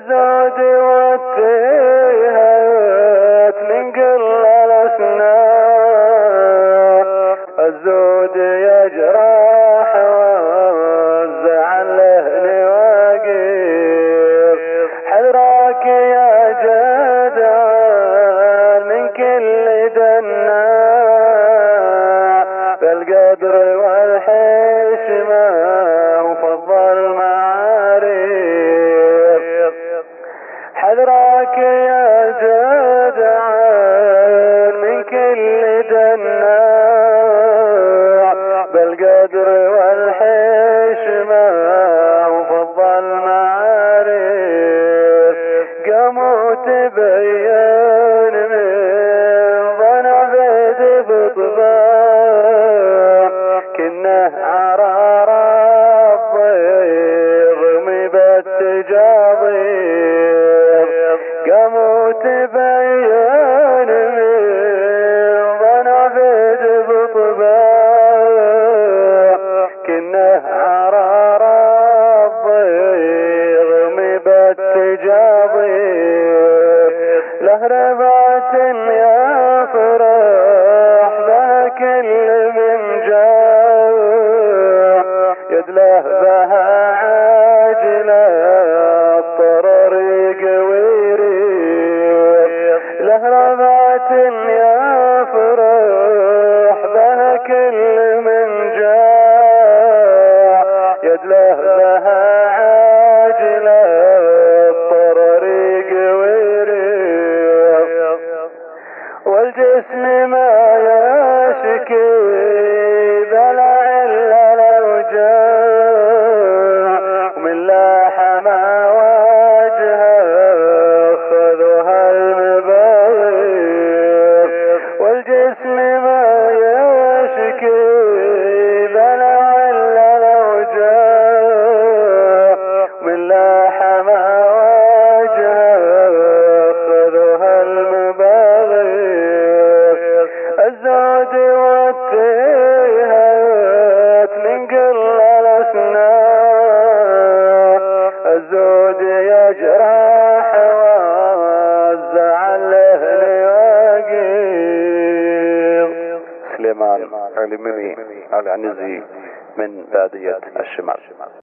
الزود والتيهات من كل الأسنان، الزود يجرح والزعل له واقف، حذرك يا جدع من كل دناء، بالقدر والحشمة وفضل المعارف، حذرك يا جدع من كل دناء، بالقدر والحشمة وفضل المعارف، قاموا تبين من ضنع بيد بطباع، كنه عرار الضيغ بالتجاضير، قاموا تبين من ضنع بيد بطباع، كنه عرار الضيغ بالتجاضير، له ربعة يا فرح بها كل من جاع، يدله بها عاجلة الطريق ويريح، له ربعة يا فرح بها كل من جاع، يدله بها عاجلة الطريق ويريح، والجسم ما يشكي بلع إلا الأوجاع، ومن لاحما وجهه خذوها المباغير، والجسم ما يشكي بلع إلا الأوجاع، ومن لاحما وجهه خذوها المباغير، الزود والتيهات من كل الأسنان، الزود يجرح والزعل له واقف. سليمان علي مني العنزي من بادية الشمال.